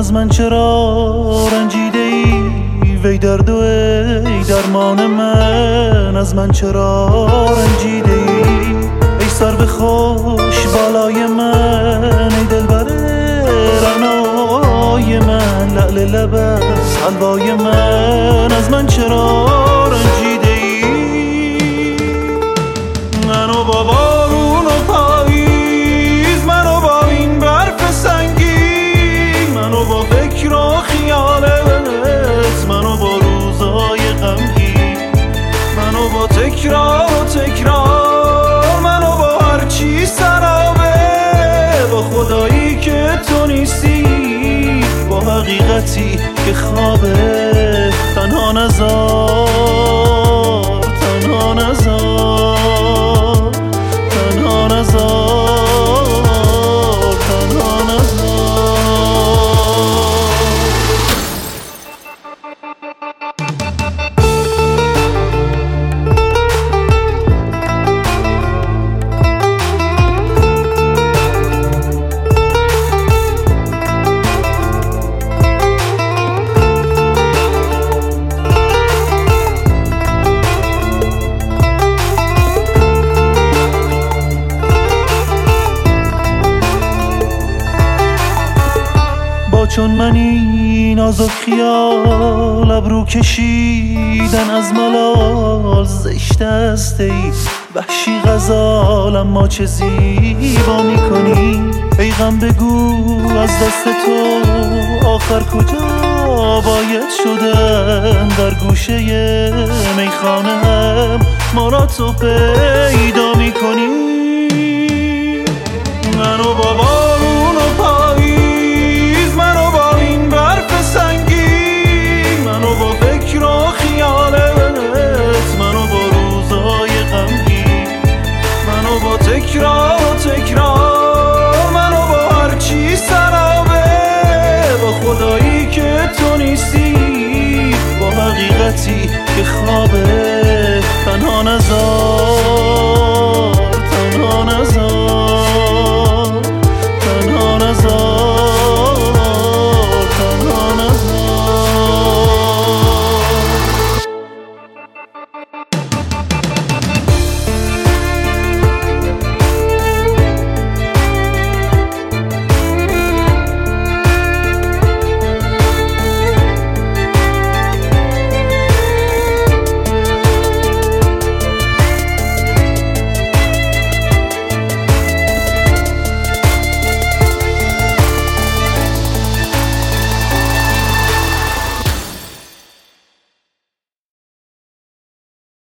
از من چرا رنجیده ای؟ وی درد و ای درمان من، از من چرا رنجیده ای؟ ای سرو خوش بالای من، ای دلبر رعنای من، لعل لبت حلوای من، از من چرا رنجیده ای؟ منو با بارون و پاییز، منو با این برف سنگین، منو با فکر و خیالت، منو با روزای غمگین، منو با تکرار و تکرار، منو با هرچی سرابه، با خدایی که تو نیستی، با حقیقتی که خوابه. تنها نذار، تنها نذار، تنها نذار، تنها نذار. چون منی نازک خیال، ابرو کشیدن از ملال، زشت است ای وحشی غزال، اما چه زیبا میکنی. ای غم بگو از دست تو آخر کجا باید شدن، در گوشه میخانه هم ما را تو پیدا میکنی. منو بابا